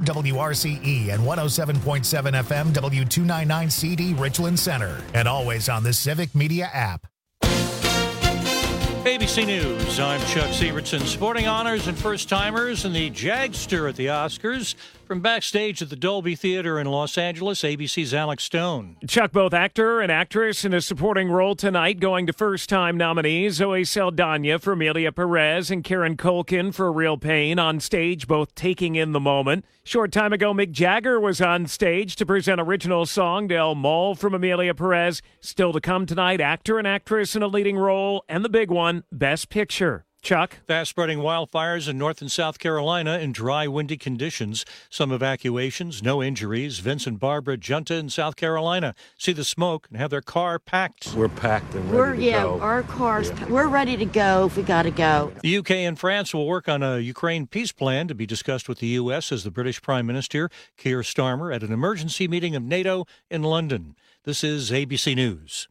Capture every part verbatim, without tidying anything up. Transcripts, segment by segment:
W R C E and one oh seven point seven F M W two ninety-nine C D Richland Center. And always on the Civic Media app. A B C News, I'm Chuck Severson. Sporting honors and first-timers and the Jagster at the Oscars. From backstage at the Dolby Theater in Los Angeles, A B C's Alex Stone. Chuck, both actor and actress in a supporting role tonight, going to first-time nominees Zoe Saldana for Amelia Perez and Karen Culkin for Real Pain. On stage, both taking in the moment. Short time ago, Mick Jagger was on stage to present original song Del Mol from Amelia Perez. Still to come tonight, actor and actress in a leading role, and the big one, Best Picture. Chuck? Fast-spreading wildfires in North and South Carolina in dry, windy conditions. Some evacuations, no injuries. Vince and Barbara Junta in South Carolina see the smoke and have their car packed. We're packed and ready we're, to yeah, go. Our cars, yeah. We're ready to go if we got to go. The U K and France will work on a Ukraine peace plan to be discussed with the U S as the British Prime Minister, Keir Starmer, at an emergency meeting of NATO in London. This is A B C News.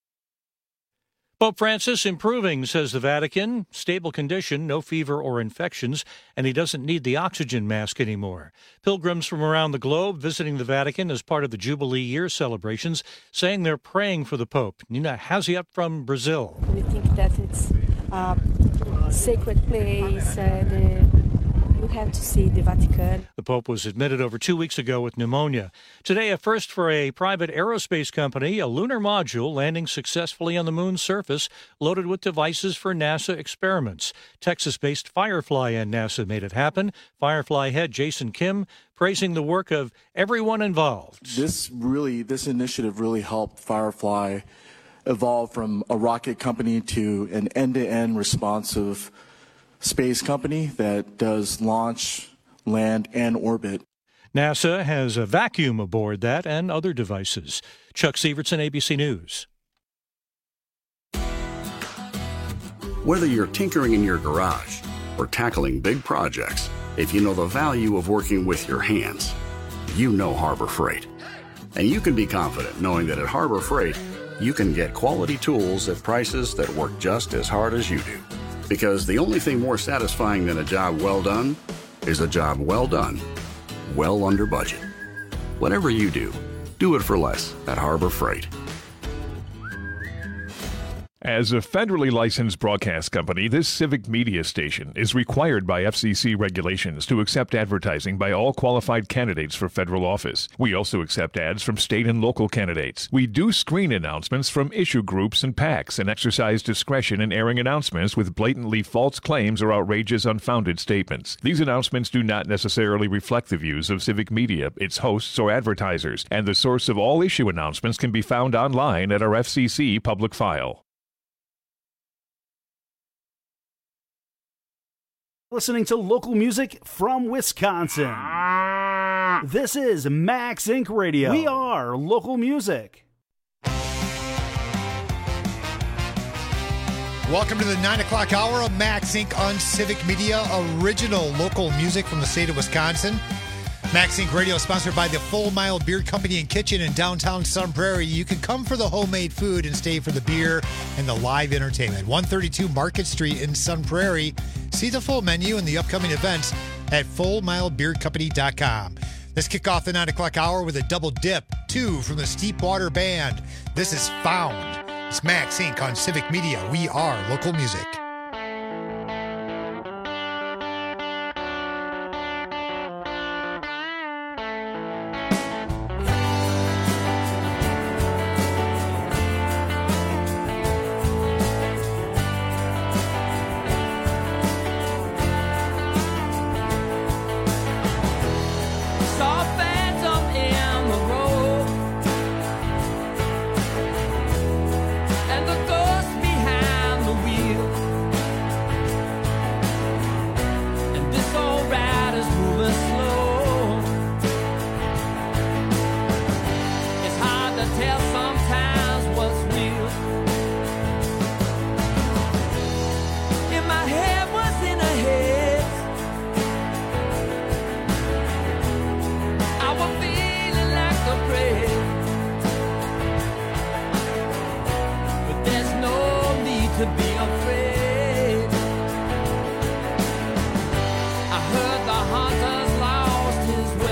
Pope Francis improving, says the Vatican. Stable condition, no fever or infections, and he doesn't need the oxygen mask anymore. Pilgrims from around the globe visiting the Vatican as part of the Jubilee year celebrations, saying they're praying for the Pope. Nina Haziat from Brazil. We think that it's a sacred place and uh, you have to see the Vatican. The Pope was admitted over two weeks ago with pneumonia. Today, a first for a private aerospace company, a lunar module landing successfully on the moon's surface, loaded with devices for NASA experiments. Texas-based Firefly and NASA made it happen. Firefly head Jason Kim praising the work of everyone involved. This really, this initiative really helped Firefly evolve from a rocket company to an end-to-end responsive space company that does launch, land, and orbit. NASA has a vacuum aboard that and other devices. Chuck Severson, A B C News. Whether you're tinkering in your garage or tackling big projects, if you know the value of working with your hands, you know Harbor Freight. And you can be confident knowing that at Harbor Freight, you can get quality tools at prices that work just as hard as you do. Because the only thing more satisfying than a job well done is a job well done, well under budget. Whatever you do, do it for less at Harbor Freight. As a federally licensed broadcast company, this civic media station is required by F C C regulations to accept advertising by all qualified candidates for federal office. We also accept ads from state and local candidates. We do screen announcements from issue groups and PACs and exercise discretion in airing announcements with blatantly false claims or outrageous, unfounded statements. These announcements do not necessarily reflect the views of civic media, its hosts, or advertisers, and the source of all issue announcements can be found online at our F C C public file. Listening to local music from Wisconsin. This is Max Inc Radio. We are local music. Welcome to the nine o'clock hour of Max Incorporated on Civic Media, original local music from the state of Wisconsin. Max Incorporated Radio is sponsored by the Full Mile Beer Company and Kitchen in downtown Sun Prairie. You can come for the homemade food and stay for the beer and the live entertainment. one thirty-two Market Street in Sun Prairie. See the full menu and the upcoming events at full mile beer company dot com. Let's kick off the nine o'clock hour with a double dip, two from the Steepwater Band. This is Found. It's Max Incorporated on Civic Media. We are local music. His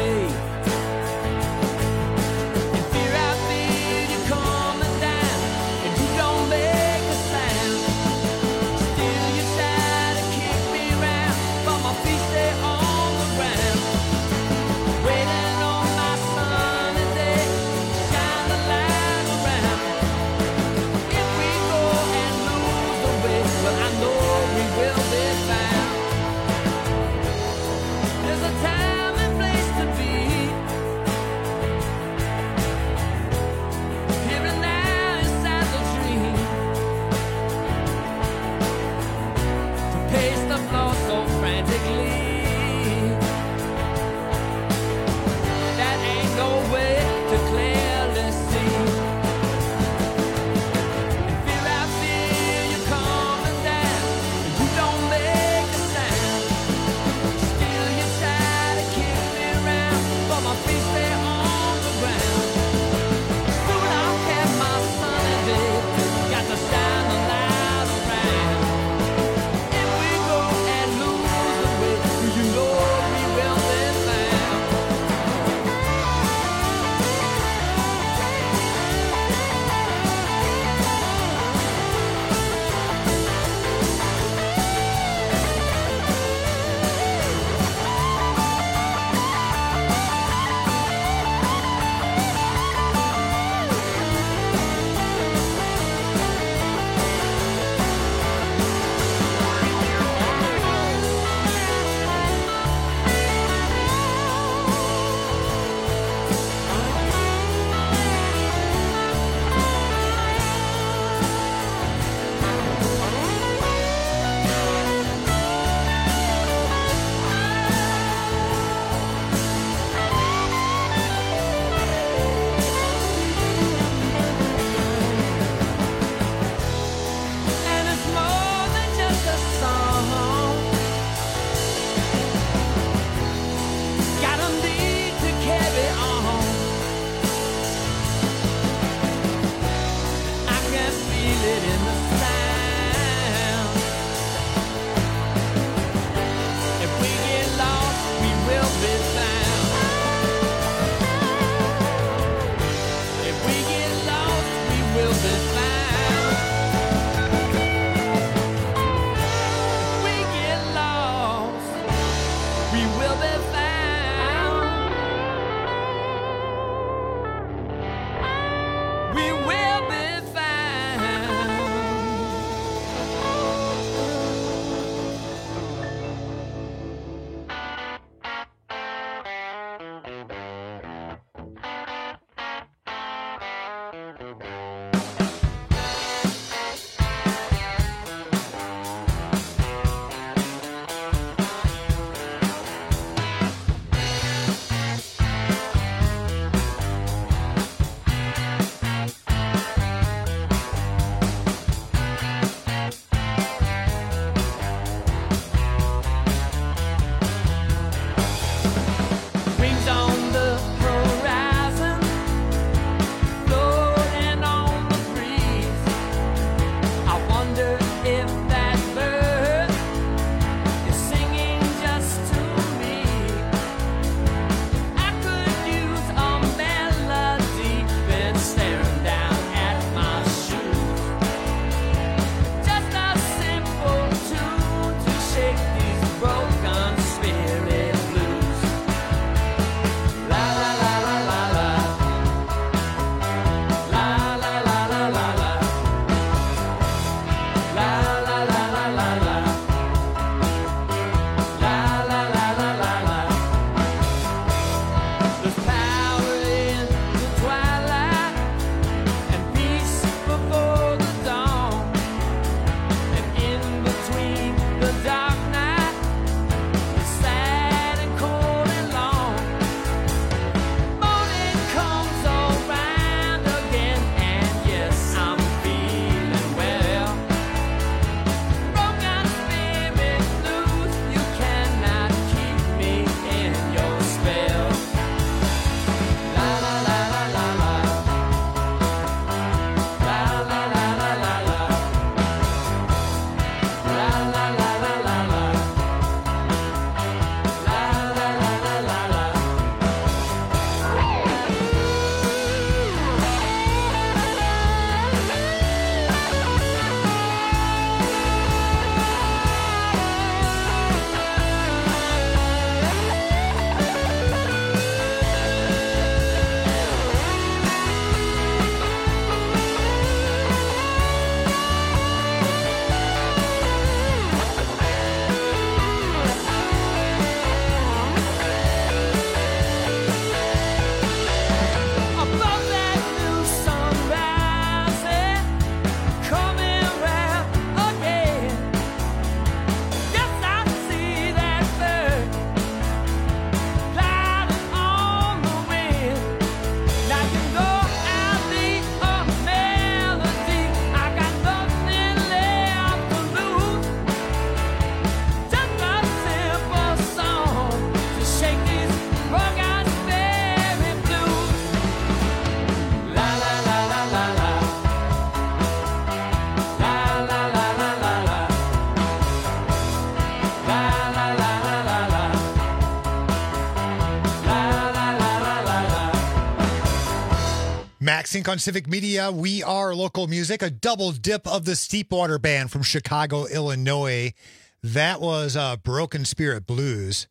Max Inc on Civic Media. We are local music. A double dip of the Steepwater Band from Chicago, Illinois. That was uh, Broken Spirit Blues.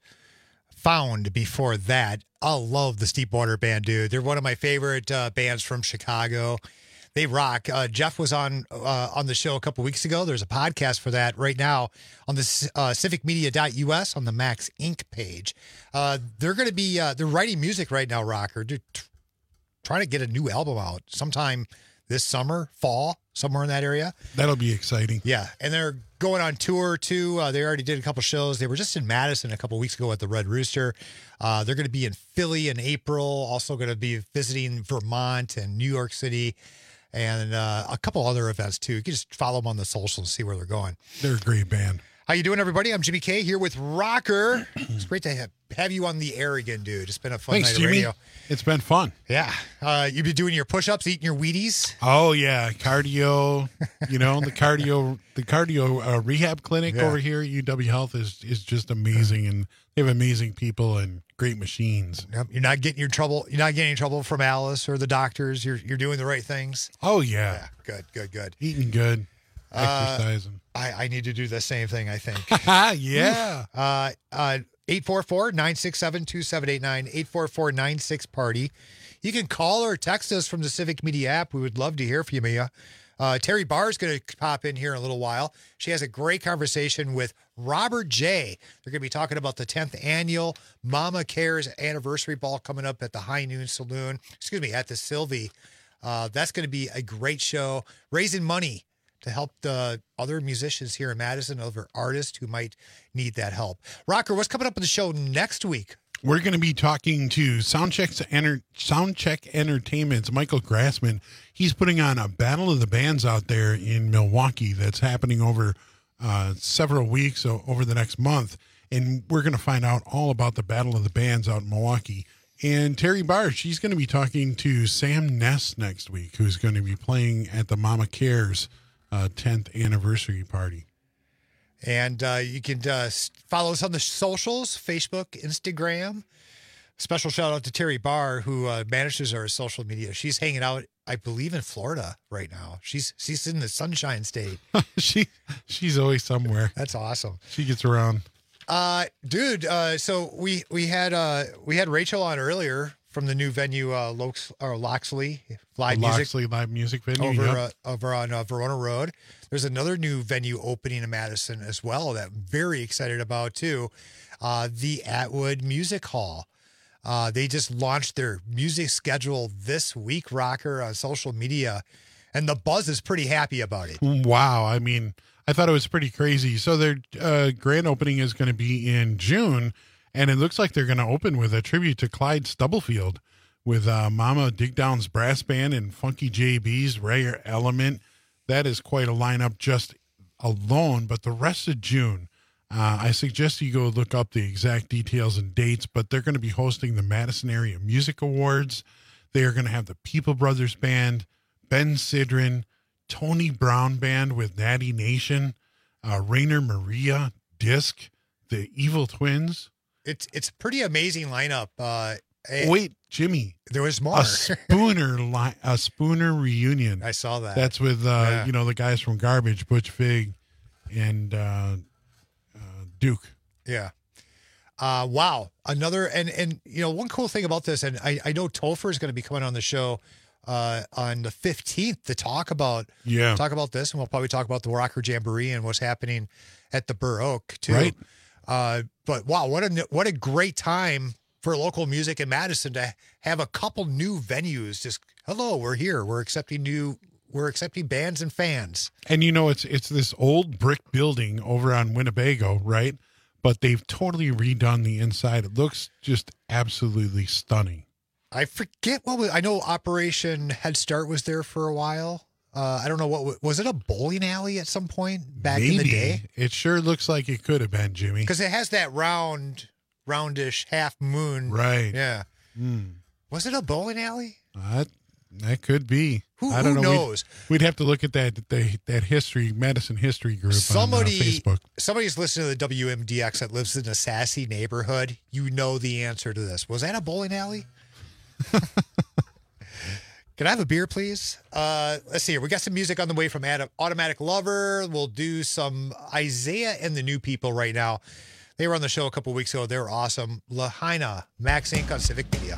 Found before that. I love the Steepwater Band, dude. They're one of my favorite uh, bands from Chicago. They rock. Uh, Jeff was on uh, on the show a couple weeks ago. There's a podcast for that right now on the uh, civic media dot U S on the Max Inc page. Uh, they're going to be uh, they're writing music right now, Rocker. They're t- trying to get a new album out sometime this summer, fall, somewhere in that area. That'll be exciting. Yeah, and they're going on tour too. Uh, they already did a couple shows. They were just in Madison a couple weeks ago at the Red Rooster. Uh, they're going to be in Philly in April. Also going to be visiting Vermont and New York City. And uh, a couple other events, too. You can just follow them on the socials and see where they're going. They're a great band. How you doing, everybody? I'm Jimmy K here with Rocker. It's great to have, have you on the air again, dude. It's been a fun Thanks, night of Jimmy. radio. It's been fun. Yeah. Uh, you've been doing your push-ups, eating your Wheaties. Oh, yeah. Cardio, you know, the cardio the cardio uh, rehab clinic Yeah. over here at U W Health is, is just amazing. And they have amazing people and great machines. Yep. You're not getting your trouble. You're not getting in trouble from Alice or the doctors. You're you're doing the right things. Oh, yeah. Yeah. Good, good, good. Eating good, Uh, exercising. I, I need to do the same thing, I think. yeah. Uh, uh, eight four four, nine six seven, two seven eight nine, eight four four, nine six party. You can call or text us from the Civic Media app. We would love to hear from you, Mia. Uh, Terry Barr is going to pop in here in a little while. She has a great conversation with Robert J. They're going to be talking about the tenth annual Mama Cares anniversary ball coming up at the High Noon Saloon. Excuse me, at the Sylvie. Uh, that's going to be a great show, raising money to help the other musicians here in Madison, other artists who might need that help. Rocker, what's coming up on the show next week? We're going to be talking to Soundcheck's Enter- Soundcheck Entertainment's Michael Grassman. He's putting on a Battle of the Bands out there in Milwaukee that's happening over uh, several weeks, so over the next month. And we're going to find out all about the Battle of the Bands out in Milwaukee. And Terry Barr, she's going to be talking to Sam Ness next week, who's going to be playing at the Mama Cares uh, tenth anniversary party. And uh, you can uh, follow us on the socials, Facebook, Instagram. Special shout out to Terry Barr, who uh, manages our social media. She's hanging out, I believe, in Florida right now. She's she's in the Sunshine State. she She's always somewhere. That's awesome. She gets around. Uh, dude, uh, so we we had uh, we had Rachel on earlier from the new venue, uh, Lokes, or Loxley Live Music. Loxley Live Music Venue, over yep. uh, over on uh, Verona Road. There's another new venue opening in Madison as well that I'm very excited about too. Uh, the Atwood Music Hall. Uh, they just launched their music schedule this week, Rocker, on social media, and the buzz is pretty happy about it. Wow. I mean, I thought it was pretty crazy. So their uh, grand opening is going to be in June, and it looks like they're going to open with a tribute to Clyde Stubblefield with uh, Mama Digdown's Brass Band and Funky J B's Rare Element. That is quite a lineup just alone, but the rest of June, uh, I suggest you go look up the exact details and dates, but they're going to be hosting the Madison Area Music Awards. They are going to have the People Brothers Band, Ben Sidran, Tony Brown Band with Natty Nation, uh, Rainer Maria, Disc, the Evil Twins. It's it's a pretty amazing lineup. Uh, Wait, Jimmy, there was more. A Spooner li- a Spooner reunion. I saw that. That's with uh, Yeah. you know the guys from Garbage, Butch Vig, and uh, uh, Duke. Yeah. Uh, wow. Another, and, and, you know, one cool thing about this, and I, I know Topher is going to be coming on the show uh, on the fifteenth to talk about, Yeah. talk about this. And we'll probably talk about the Rocker Jamboree and what's happening at the Burr Oak too. Right. Uh, but wow, what a, what a great time for local music in Madison to have a couple new venues. Just, hello, we're here. We're accepting new, we're accepting bands and fans. And you know, it's it's this old brick building over on Winnebago, right? But they've totally redone the inside. It looks just absolutely stunning. I forget what was, I know Operation Head Start was there for a while. Uh, I don't know what was it a bowling alley at some point back Maybe. in the day? It sure looks like it could have been, Jimmy. Because it has that round, roundish half moon. Right. Yeah. Mm. Was it a bowling alley? That that could be. Who, I don't who know. knows? We'd, we'd have to look at that that, that history, Madison history group Somebody, on uh, Facebook. Somebody's listening to the W M D X that lives in a sassy neighborhood. You know the answer to this. Was that a bowling alley? Can I have a beer, please? Uh, let's see here. We got some music on the way from Adam, Automatic Lover. We'll do some Isaiah and the New People right now. They were on the show a couple weeks ago. They were awesome. Lahaina, Max Incorporated on Civic Media.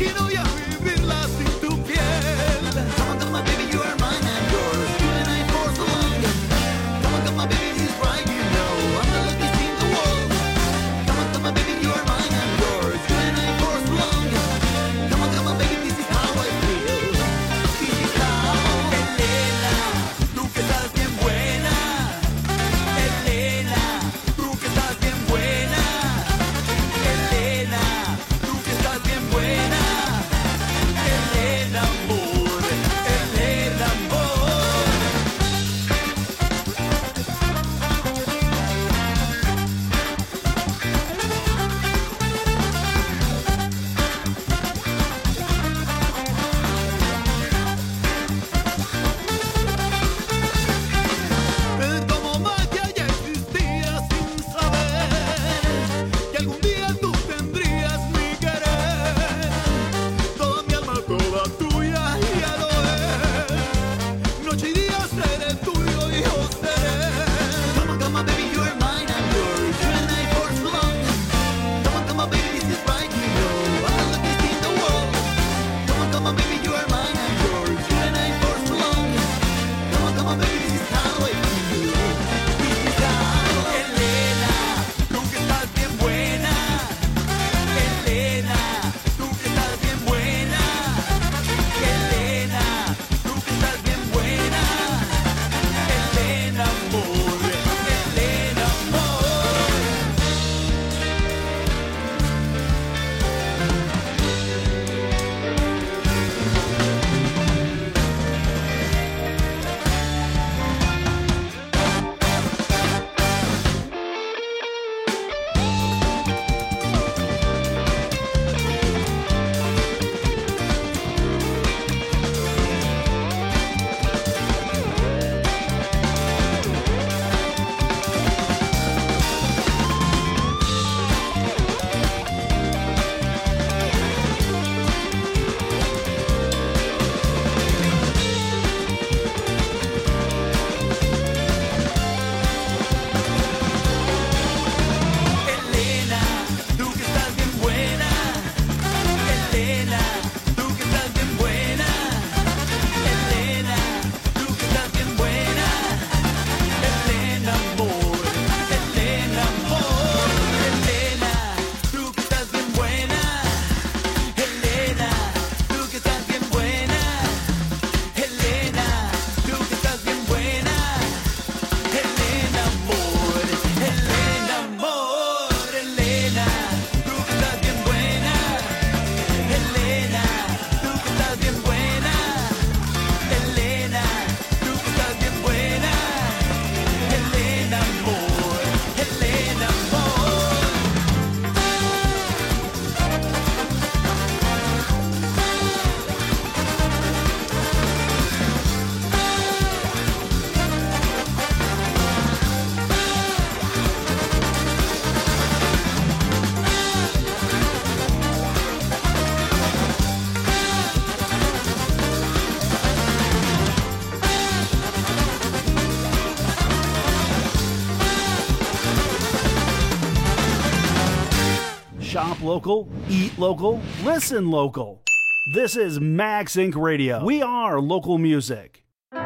Shop local, eat local, listen local. This is Max Incorporated. Radio. We are local music.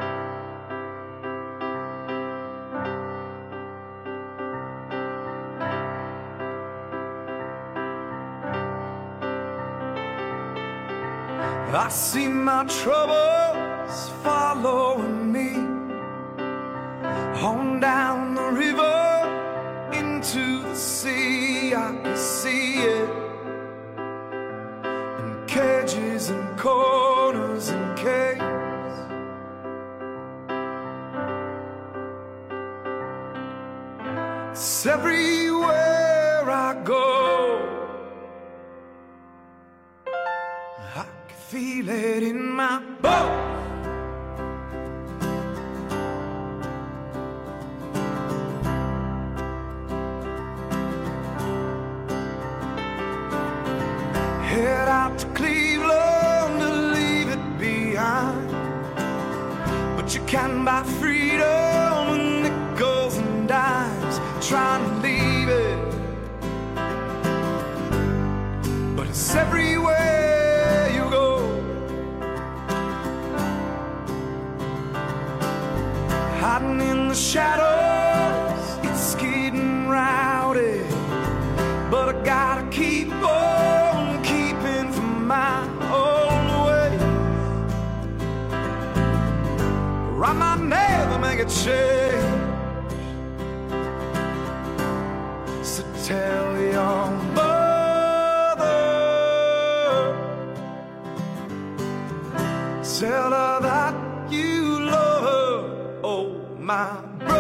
I see my troubles following me on down the river into the sea. I can see it in cages and corners and caves. It's everywhere I go. I can feel it in my bones. Head out to Cleveland to leave it behind, but you can buy freedom with nickels and dimes, trying to leave it, but it's everywhere shadows, it's getting rowdy, but I gotta keep on keeping from my own way, or I might never make a change. So tell your mother, tell her that you love her, oh my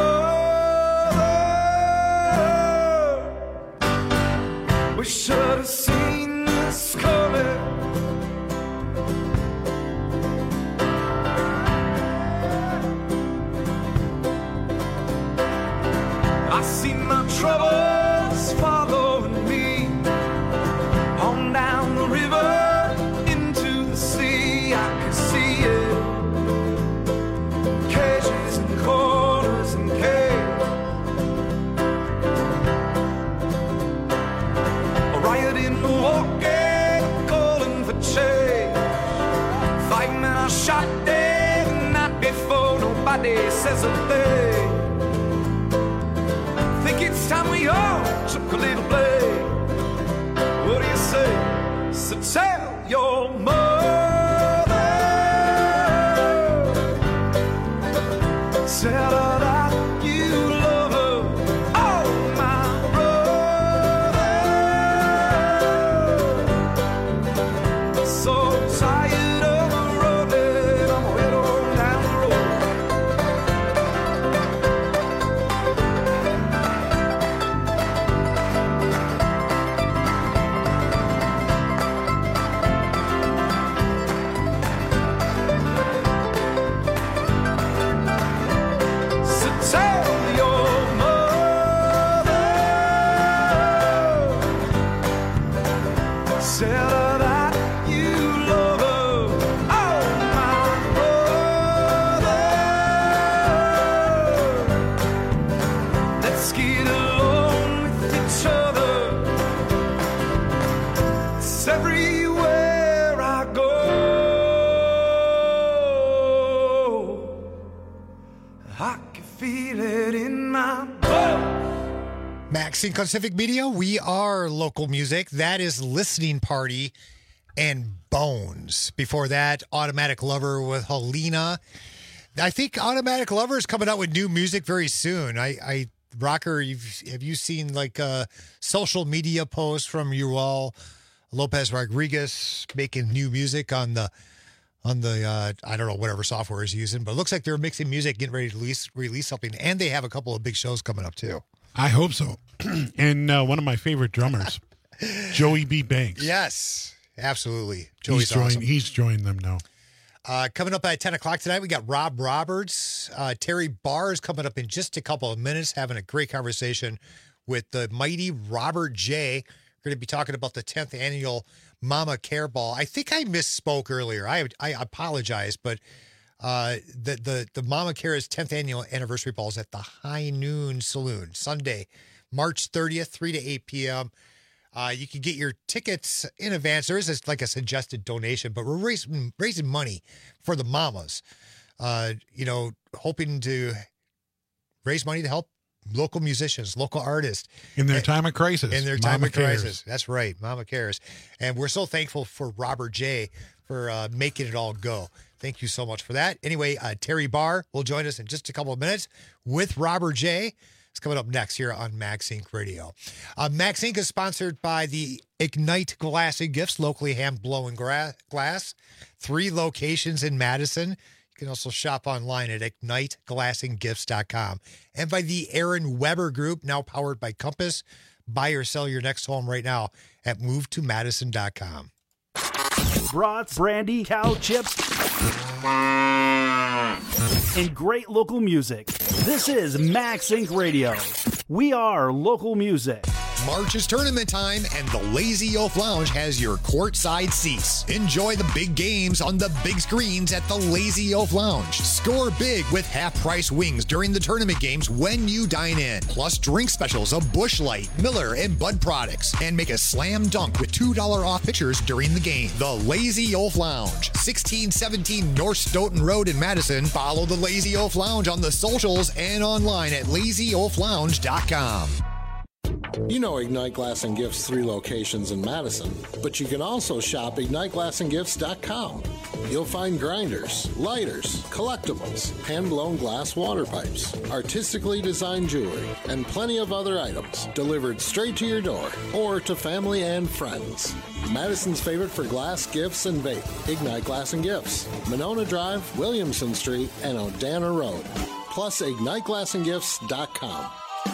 brother. We should have seen this coming. I see my troubles following me on down the river into the sea. I can see it, cages and corners and caves, a riot in Milwaukee calling for change, fighting and I shot dead the night before. Nobody says a thing. Think it's time we all took a little play. What do you say? So tell your mother, tell her that you love her, oh my brother. So tired of running, I'm head on down the road. Tell your mother, tell her that you love her, oh my brother. Let's get along with each other. It's everywhere I go. I can feel it in my blood. Max Inc on Civic Media. We are local music. That is Listening Party and Bones. Before that, Automatic Lover with Helena. I think Automatic Lover is coming out with new music very soon. I, I Rocker, you've, have you seen like uh, social media posts from you all? Lopez Rodriguez making new music on the on the uh, I don't know whatever software he's using, but it looks like they're mixing music, getting ready to release release something, and they have a couple of big shows coming up too. I hope so. And uh, one of my favorite drummers, Joey B. Banks. Yes, absolutely. Joey's he's joined, awesome. He's joined them now. Uh, coming up at ten o'clock tonight, we got Rob Roberts. Uh, Terry Barr is coming up in just a couple of minutes, having a great conversation with the mighty Robert J. We're going to be talking about the tenth annual Mama Care Ball. I think I misspoke earlier. I I apologize, but uh, the, the, the Mama Care's tenth annual anniversary ball is at the High Noon Saloon, Sunday, March thirtieth, three to eight p.m. Uh, you can get your tickets in advance. There is a, like a suggested donation, but we're raising, raising money for the mamas. Uh, you know, hoping to raise money to help local musicians, local artists. In their and, time of crisis. In their time Mama of crisis. cares. That's right. Mama cares. And we're so thankful for Robert J. for uh, making it all go. Thank you so much for that. Anyway, uh, Terry Barr will join us in just a couple of minutes with Robert J. It's coming up next here on Max Inc Radio. Uh, Max Inc is sponsored by the Ignite Glass and Gifts, locally hand-blown gra- glass. Three locations in Madison. You can also shop online at ignite glass and gifts dot com. And by the Aaron Weber Group, now powered by Compass. Buy or sell your next home right now at move to madison dot com. Brats, brandy, cow chips, and great local music. This is Max Inc Radio. We are local music. March is tournament time, and the Lazy Oaf Lounge has your courtside seats. Enjoy the big games on the big screens at the Lazy Oaf Lounge. Score big with half-price wings during the tournament games when you dine in. Plus drink specials of Busch Light, Miller, and Bud products. And make a slam dunk with two dollars off pitchers during the game. The Lazy Oaf Lounge, sixteen seventeen North Stoughton Road in Madison. Follow the Lazy Oaf Lounge on the socials and online at lazy oaf lounge dot com. You know Ignite Glass and Gifts' three locations in Madison, but you can also shop ignite glass and gifts dot com. You'll find grinders, lighters, collectibles, hand-blown glass water pipes, artistically designed jewelry, and plenty of other items delivered straight to your door or to family and friends. Madison's favorite for glass, gifts, and vape, Ignite Glass and Gifts, Monona Drive, Williamson Street, and Odana Road. Plus ignite glass and gifts dot com.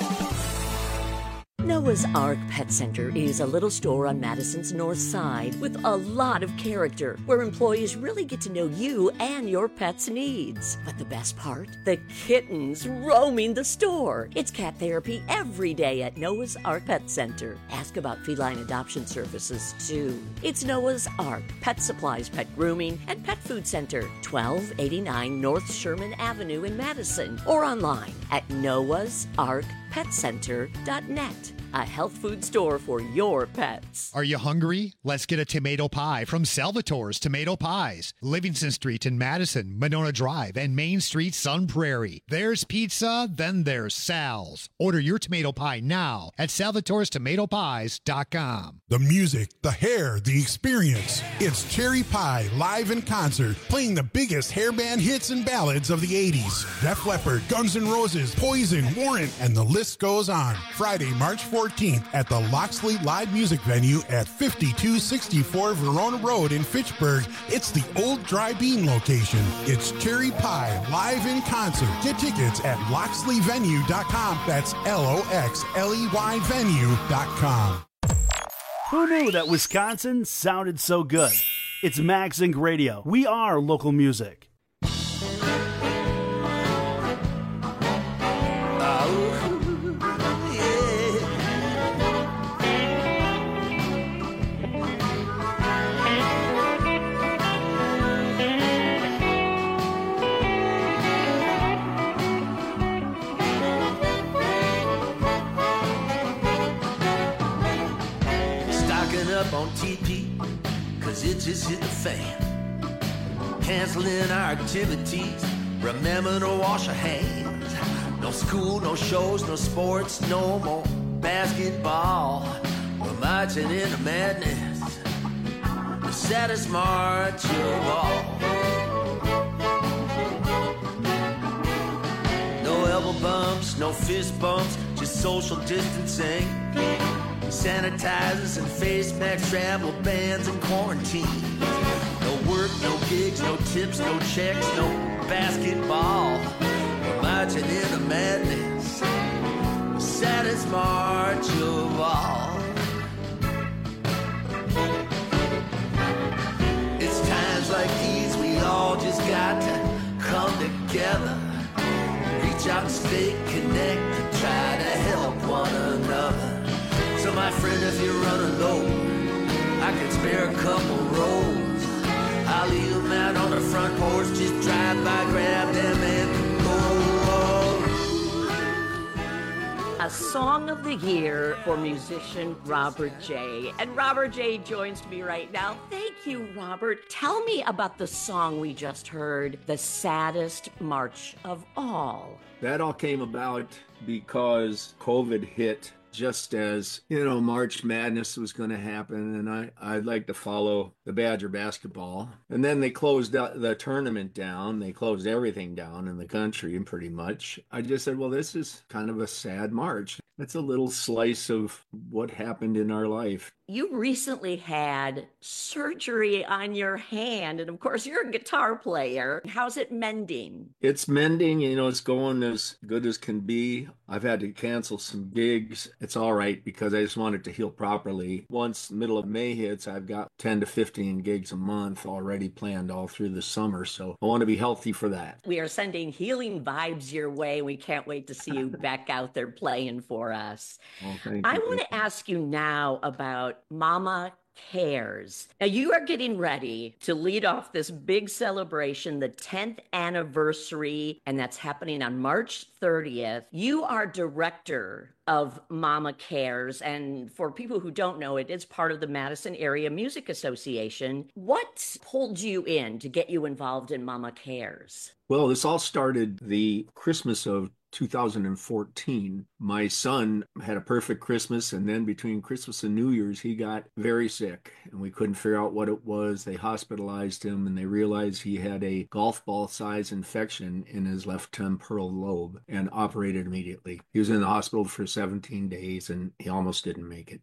Noah's Ark Pet Center is a little store on Madison's north side with a lot of character, where employees really get to know you and your pet's needs. But the best part? The kittens roaming the store. It's cat therapy every day at Noah's Ark Pet Center. Ask about feline adoption services, too. It's Noah's Ark Pet Supplies, Pet Grooming, and Pet Food Center, twelve eighty-nine North Sherman Avenue in Madison, or online at noahs ark pet center dot net. A health food store for your pets. Are you hungry? Let's get a tomato pie from Salvatore's Tomato Pies. Livingston Street in Madison, Monona Drive, and Main Street, Sun Prairie. There's pizza, then there's Sal's. Order your tomato pie now at salvatores tomato pies dot com. The music, the hair, the experience. It's Cherry Pie live in concert, playing the biggest hairband hits and ballads of the eighties. Def Leppard, Guns N' Roses, Poison, Warrant, and the list goes on. Friday, March fourteenth at the Loxley Live Music Venue at fifty-two sixty-four Verona Road in Fitchburg. It's the old Dry Bean location. It's Cherry Pie live in concert. Get tickets at loxley venue dot com. That's L O X L E Y venue dot com. Who knew that Wisconsin sounded so good? It's Max Inc Radio. We are local music. Up on T P, cause it just hit the fan. Canceling our activities, remember to wash your hands. No school, no shows, no sports, no more basketball. We're marching into madness, the saddest march of all. No elbow bumps, no fist bumps, just social distancing. Sanitizers and face masks, travel bans and quarantine. No work, no gigs, no tips, no checks, no basketball. We're marching into madness, the saddest march of all. It's times like these we all just got to come together, reach out and stay connected, try to help one another. So my friend, if you're running low, I can spare a couple rows. I'll leave them out on the front porch, just drive by, grab them and go. A song of the year for musician Robert J. And Robert J. joins me right now. Thank you, Robert. Tell me about the song we just heard, The Saddest March of All. That all came about because COVID hit just as, you know, March Madness was going to happen, and I, I'd like to follow the Badger basketball. And then they closed the tournament down. They closed everything down in the country, pretty much. I just said, well, this is kind of a sad March. It's a little slice of what happened in our life. You recently had surgery on your hand, and of course, you're a guitar player. How's it mending? It's mending, you know, it's going as good as can be. I've had to cancel some gigs. It's all right because I just want it to heal properly. Once the middle of May hits, I've got ten to fifteen fifteen gigs a month already planned all through the summer. So I want to be healthy for that. We are sending healing vibes your way. We can't wait to see you back out there playing for us. Well, thank I you. want to ask you now about Mama Cares. Now, you are getting ready to lead off this big celebration, the tenth anniversary, and that's happening on March thirtieth. You are director of Mama Cares, and for people who don't know, it is part of the Madison Area Music Association. What pulled you in to get you involved in Mama Cares? Well, this all started the Christmas of two thousand fourteen. My son had a perfect Christmas, and then between Christmas and New Year's, he got very sick, and we couldn't figure out what it was. They hospitalized him, and they realized he had a golf ball size infection in his left temporal lobe and operated immediately. He was in the hospital for seventeen days, and he almost didn't make it.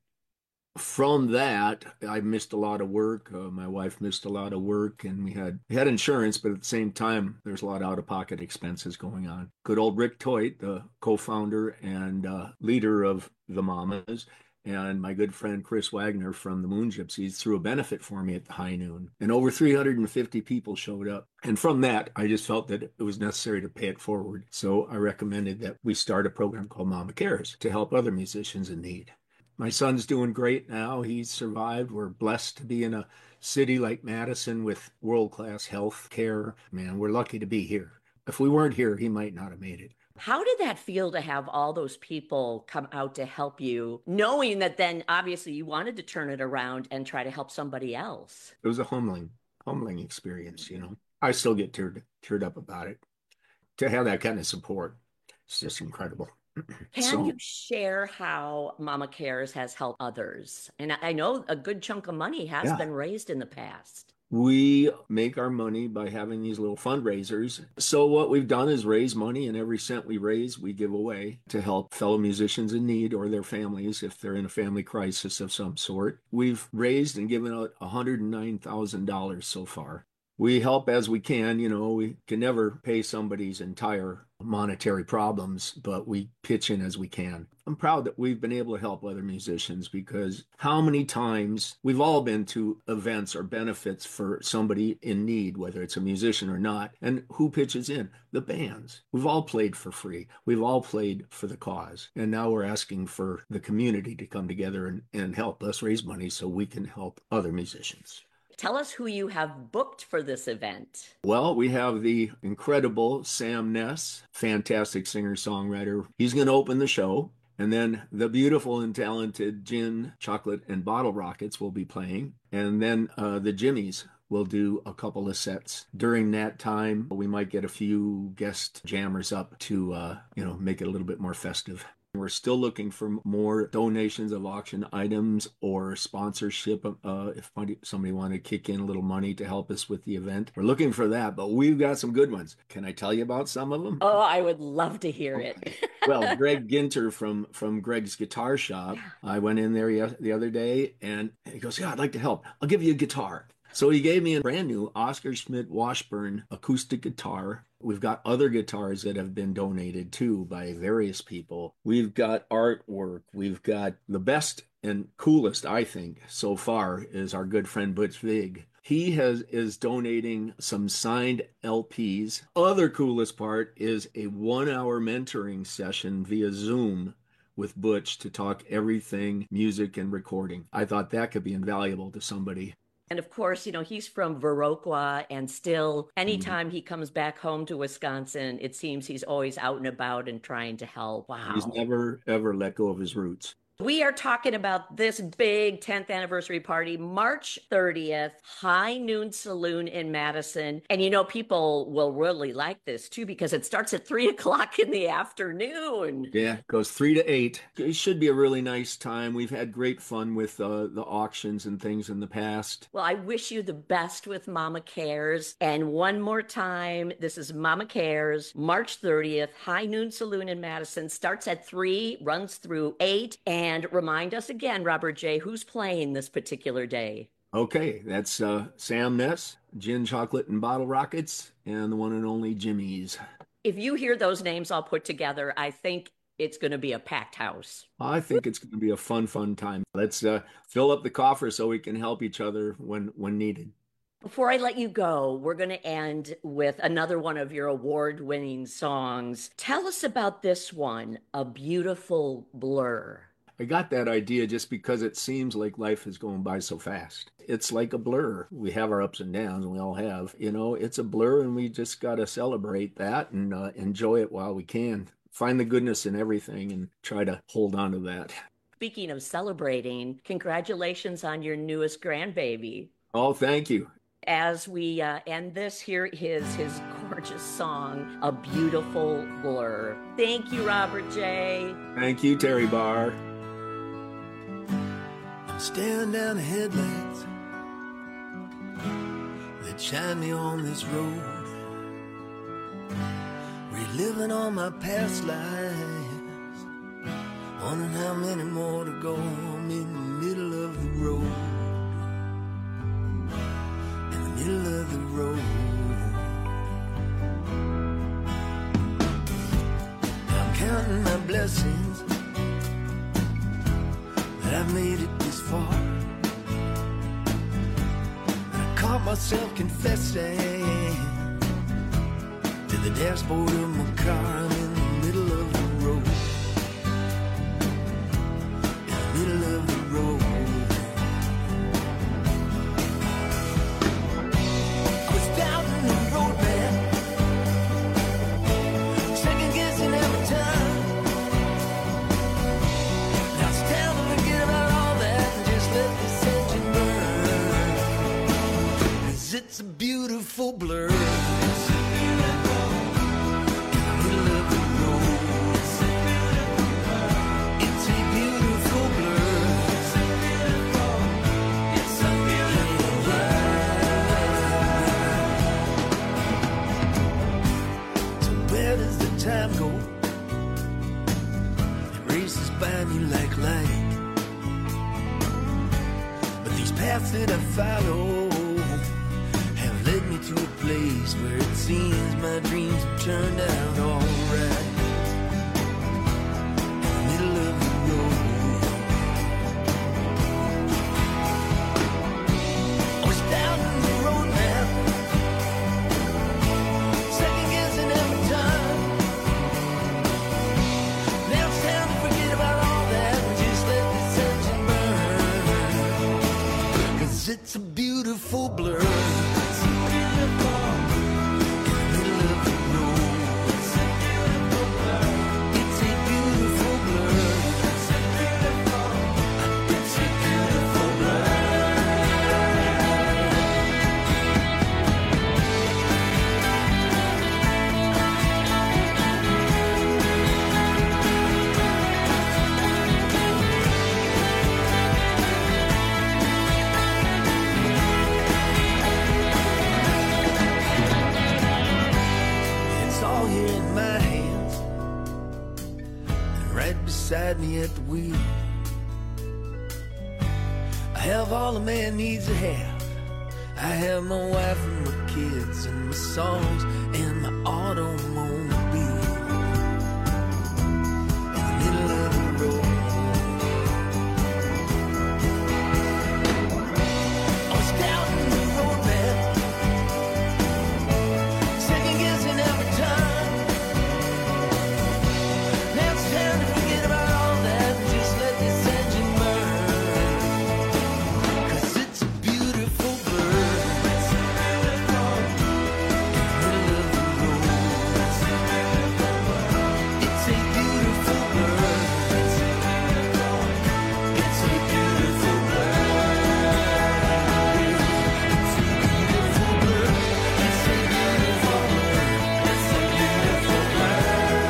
From that, I missed a lot of work. Uh, my wife missed a lot of work, and we had we had insurance, but at the same time, there's a lot of out-of-pocket expenses going on. Good old Rick Toit, the co-founder and uh, leader of the Mamas, and my good friend Chris Wagner from the Moon Gypsies threw a benefit for me at the high noon, and over three hundred fifty people showed up. And from that, I just felt that it was necessary to pay it forward. So I recommended that we start a program called Mama Cares to help other musicians in need. My son's doing great now. He's survived. We're blessed to be in a city like Madison with world-class health care. Man, we're lucky to be here. If we weren't here, he might not have made it. How did that feel to have all those people come out to help you, knowing that then obviously you wanted to turn it around and try to help somebody else? It was a humbling, humbling experience, you know. I still get teared, teared up about it. To have that kind of support, it's just incredible. Can So- you share how Mama Cares has helped others? And I I know a good chunk of money has Yeah. been raised in the past. We make our money by having these little fundraisers. So what we've done is raise money, and every cent we raise, we give away to help fellow musicians in need or their families if they're in a family crisis of some sort. We've raised and given out one hundred nine thousand dollars so far. We help as we can. You know, we can never pay somebody's entire monetary problems, but we pitch in as we can. I'm proud that we've been able to help other musicians, because how many times we've all been to events or benefits for somebody in need, whether it's a musician or not, and who pitches in? The bands. We've all played for free. We've all played for the cause. And now we're asking for the community to come together and, and help us raise money so we can help other musicians. Tell us who you have booked for this event. Well, we have the incredible Sam Ness, fantastic singer-songwriter. He's going to open the show. And then the beautiful and talented Gin, Chocolate, and Bottle Rockets will be playing. And then uh, the Jimmies will do a couple of sets. During that time, we might get a few guest jammers up to, uh, you know, make it a little bit more festive. We're still looking for more donations of auction items or sponsorship. Uh, if somebody wanted to kick in a little money to help us with the event, we're looking for that, but we've got some good ones. Can I tell you about some of them? Oh, I would love to hear it. Well, Greg Ginter from, from Greg's Guitar Shop, I went in there ye- the other day, and he goes, yeah, I'd like to help. I'll give you a guitar. So he gave me a brand new Oscar Schmidt Washburn acoustic guitar. We've got other guitars that have been donated too by various people. We've got artwork. We've got the best and coolest, I think, so far is our good friend Butch Vig. He has is donating some signed L Ps. Other coolest part is a one-hour mentoring session via Zoom with Butch to talk everything music and recording. I thought that could be invaluable to somebody. And of course, you know, he's from Viroqua, and still anytime he comes back home to Wisconsin, it seems he's always out and about and trying to help. Wow. He's never, ever let go of his roots. We are talking about this big tenth anniversary party, March thirtieth, High Noon Saloon in Madison. And you know, people will really like this too, because it starts at three o'clock in the afternoon. Yeah, it goes three to eight. It should be a really nice time. We've had great fun with uh, the auctions and things in the past. Well, I wish you the best with Mama Cares. And one more time, this is Mama Cares, March thirtieth, High Noon Saloon in Madison. Starts at three, runs through eight. And And remind us again, Robert J., who's playing this particular day? Okay, that's uh, Sam Ness, Gin, Chocolate, and Bottle Rockets, and the one and only Jimmy's. If you hear those names all put together, I think it's going to be a packed house. I think it's going to be a fun, fun time. Let's uh, fill up the coffer so we can help each other when, when needed. Before I let you go, we're going to end with another one of your award-winning songs. Tell us about this one, A Beautiful Blur. I got that idea just because it seems like life is going by so fast. It's like a blur. We have our ups and downs, and we all have. You know, it's a blur, and we just got to celebrate that and uh, enjoy it while we can. Find the goodness in everything and try to hold on to that. Speaking of celebrating, congratulations on your newest grandbaby. Oh, thank you. As we uh, end this, here is his gorgeous song, A Beautiful Blur. Thank you, Robert J. Thank you, Terry Barr. I'm staring down the headlights that shine me on this road, reliving all my past lives, wondering how many more to go. I'm in the middle of the road, in the middle of the road. I'm counting my blessings that I've made it this far. I caught myself confessing to the dashboard of my car. I'm in the middle of the road, in the middle of the road. I was doubting the road, man, second guessing every time. Now it's time to forget about all that and just let this engine burn, 'cause it's a beautiful blur. Time go, it races by me like light, but these paths that I follow have led me to a place where it seems my dreams have turned out all right. In the middle of the road, I was down in the road map, second guessing every time. It's a beautiful blur. It's a beautiful in the middle of the road. It's a beautiful blur. It's a beautiful blur. It's a beautiful. It's a beautiful blur. Beside me at the wheel, I have all a man needs to have. I have my wife and my kids and my songs and my automobile. In the middle of the road, I was down in the road, man, second guessing every time. Now it's time to forget about all that and just let this engine burn, 'cause it's a beautiful blur. It's a beautiful in the middle of the road. It's a beautiful blur. It's a beautiful blur. It's a beautiful. It's a beautiful blur. It's a beautiful blur. It's a beautiful blur. It's a beautiful blur.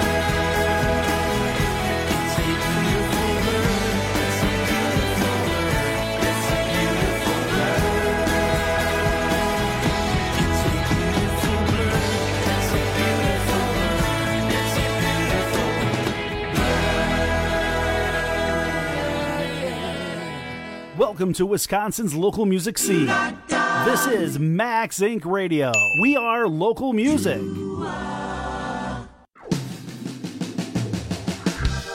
Welcome to Wisconsin's local music scene. This is Max Incorporated. Radio. We are local music.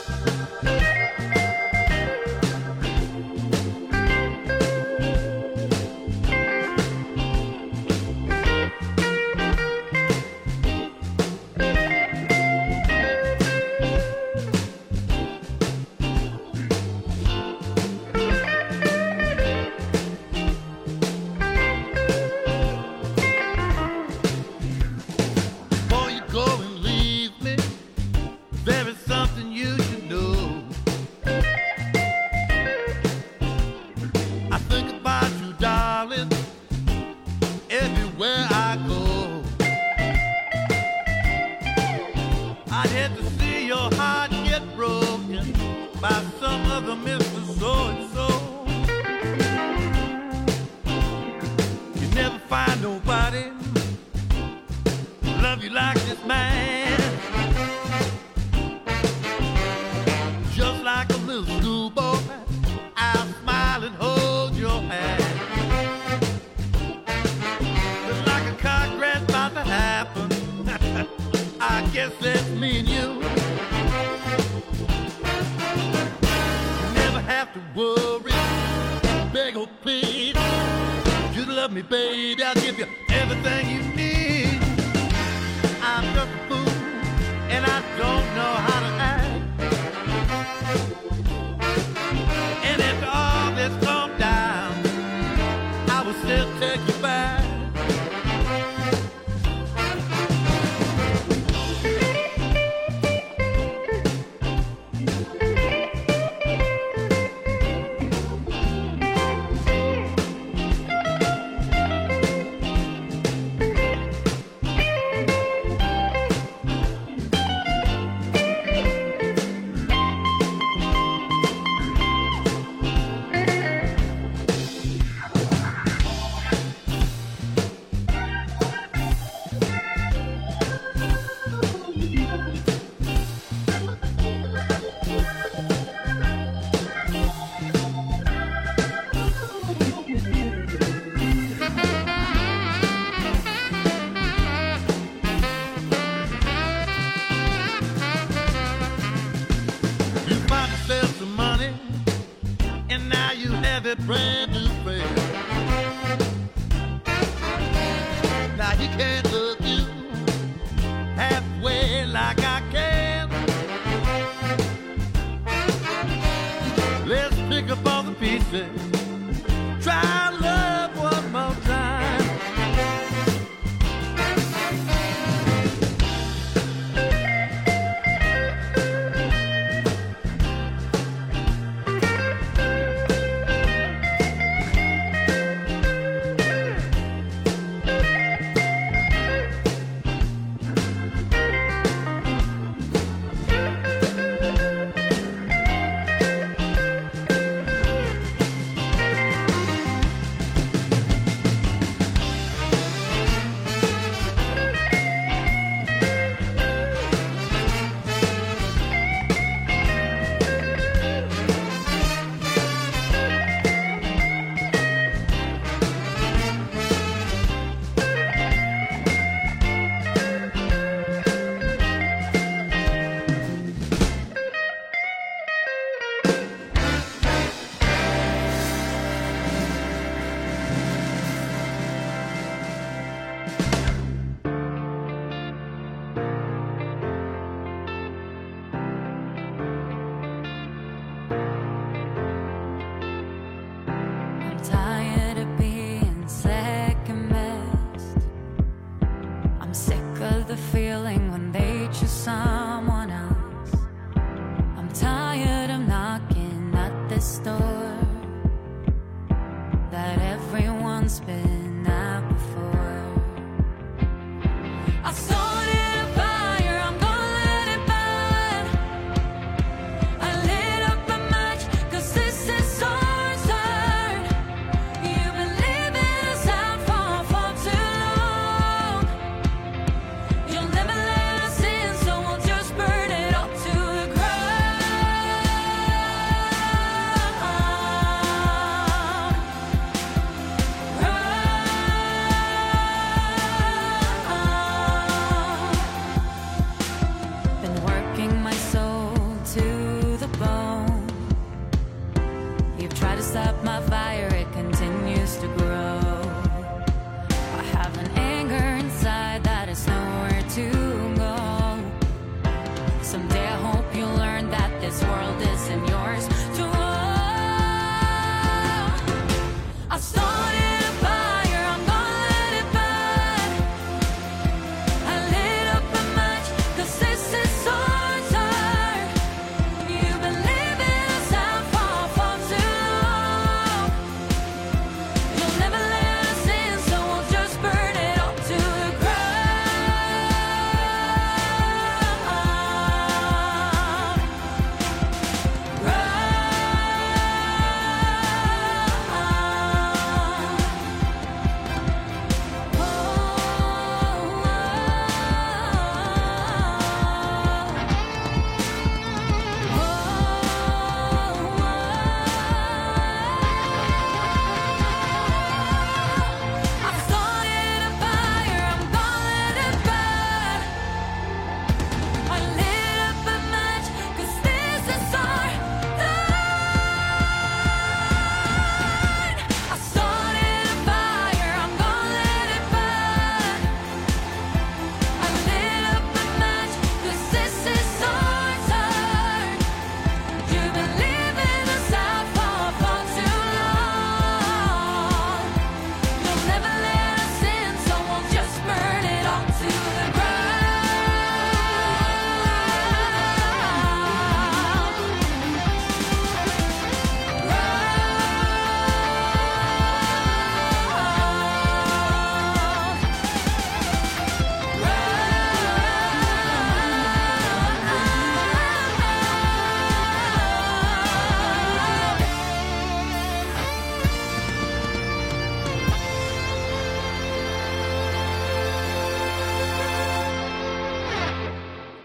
nobody love you like this man. Just like a little schoolboy, I'll smile and hold your hand. Just like a car crash about to happen, I guess that's me and you. You never have to worry, beg or plead. You love me, baby, I'll give you everything you need. I'm just a fool, and I don't know how to act. And after all this calmed down, I will still take you back. Brand new friend. Now he can't look you halfway like I can. Let's pick up all the pieces. Try love one more time.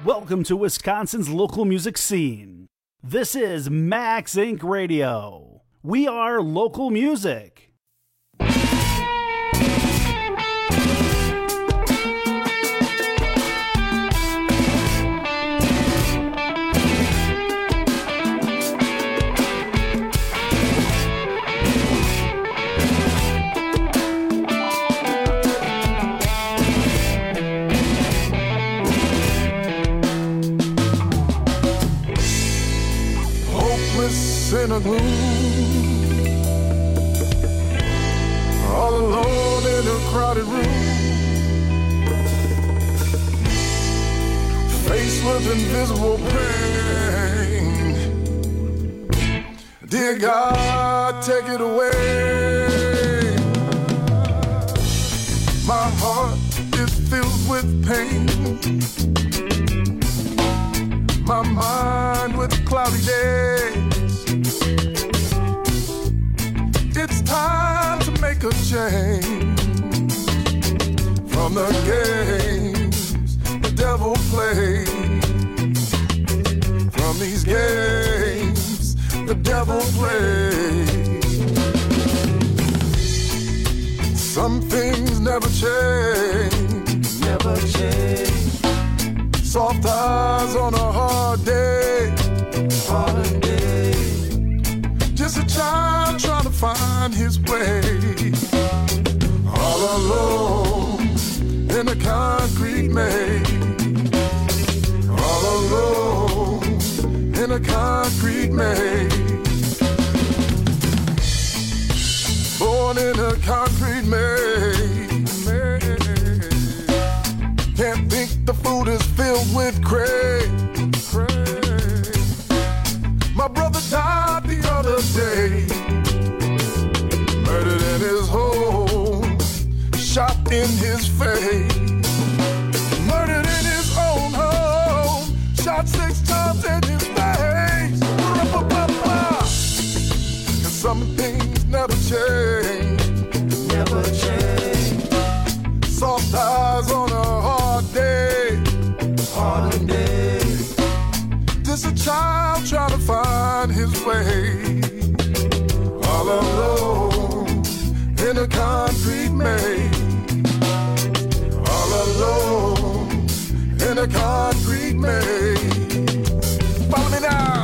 Welcome to Wisconsin's local music scene. This is Max Inc Radio. We are local music. In a gloom, all alone in a crowded room, faced with invisible pain. Dear God, take it away. My heart is filled with pain, my mind with cloudy days. It's time to make a change from the games the devil plays. From these games the devil plays. Some things never change, never change. Soft eyes on a hard day, hard day. Just a child trying to find his way, all alone in a concrete maze, all alone in a concrete maze, born in a concrete maze. Can't think the food is filled with craze. My brother died the other day, murdered in his home, shot in his face. Murdered in his own home, shot six times in his face. Cause some things never change, never change. Soft eyes on a hard day, hard day. Just a child trying to find his way, all alone in a concrete maze, all alone in a concrete maze. Follow me now.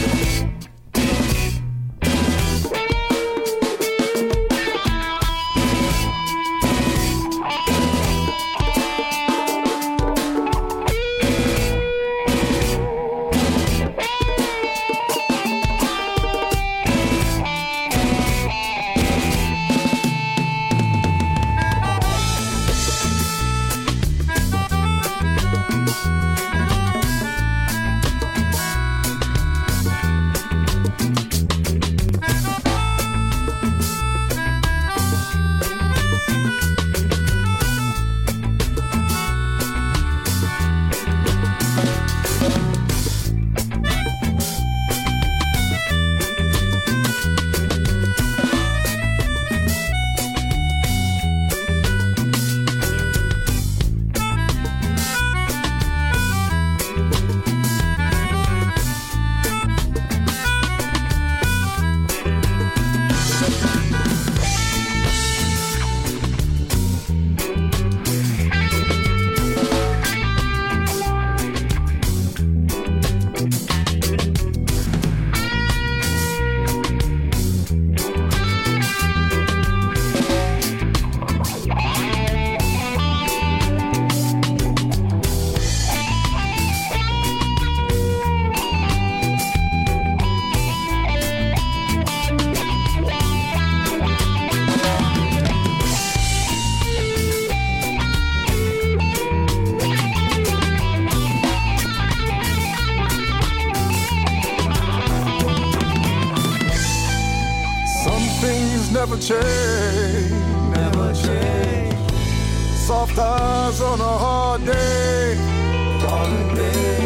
never change, never change. Soft eyes on a hard day, hard day.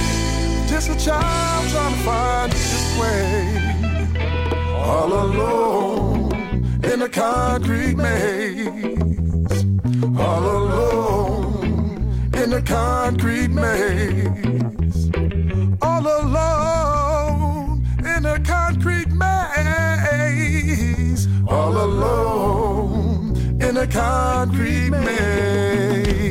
Just a child trying to find his way, all alone in a concrete maze, all alone in a concrete maze. All alone in a concrete maze. All alone in a concrete maze.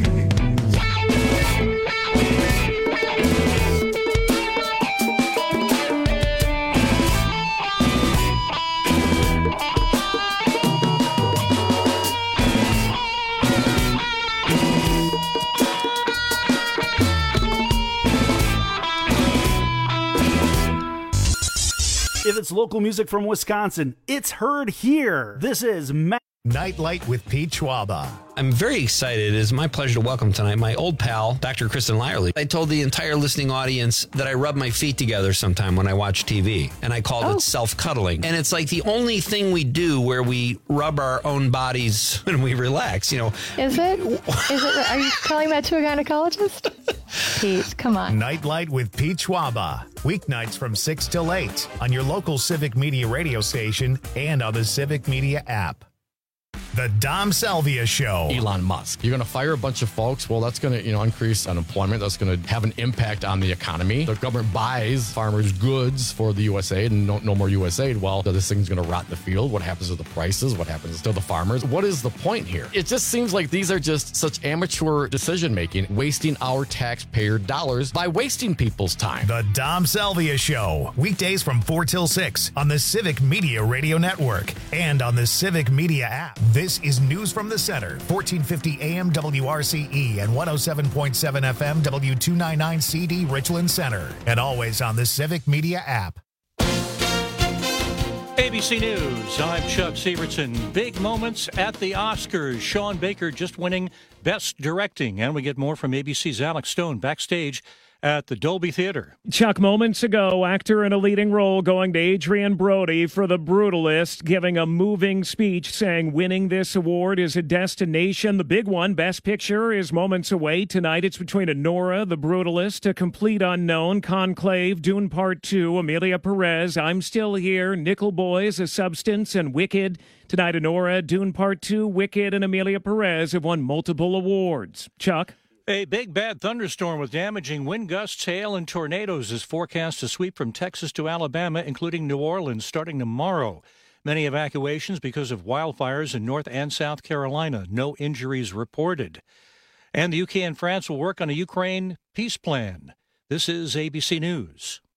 If it's local music from Wisconsin, it's heard here. This is Ma- Nightlight with Pete Schwaba. I'm very excited. It is my pleasure to welcome tonight my old pal, Doctor Kristen Lyerly. I told the entire listening audience that I rub my feet together sometime when I watch T V, and I called oh. it self-cuddling. And it's like the only thing we do where we rub our own bodies when we relax, you know. Is it? Is it? Are you telling that to a gynecologist? Pete, come on. Nightlight with Pete Schwaba. Weeknights from six till eight on your local Civic Media radio station and on the Civic Media app. The Dom Salvia Show. Elon Musk. You're going to fire a bunch of folks. Well, that's going to, you know, increase unemployment. That's going to have an impact on the economy. The government buys farmers' goods for the U S A I D and no, no more U S A I D. Well, this thing's going to rot in the field. What happens to the prices? What happens to the farmers? What is the point here? It just seems like these are just such amateur decision-making, wasting our taxpayer dollars by wasting people's time. The Dom Salvia Show. Weekdays from four till six on the Civic Media Radio Network and on the Civic Media app. This is News from the Center, fourteen fifty A M W R C E and one oh seven point seven F M W two ninety-nine C D Richland Center, and always on the Civic Media app. A B C News, I'm Chuck Severson. Big moments at the Oscars. Sean Baker just winning Best Directing. And we get more from A B C's Alex Stone backstage at the Dolby Theater. Chuck, moments ago, actor in a leading role going to Adrian Brody for The Brutalist, giving a moving speech saying winning this award is a destination. The big one, Best Picture, is moments away. Tonight it's between Anora, The Brutalist, A Complete Unknown, Conclave, Dune Part two, Amelia Perez, I'm Still Here, Nickel Boys, A Substance, and Wicked. Tonight, Anora, Dune Part two, Wicked, and Amelia Perez have won multiple awards. Chuck? A big bad thunderstorm with damaging wind gusts, hail, and tornadoes is forecast to sweep from Texas to Alabama, including New Orleans, starting tomorrow. Many evacuations because of wildfires in North and South Carolina. No injuries reported. And the U K and France will work on a Ukraine peace plan. This is A B C News.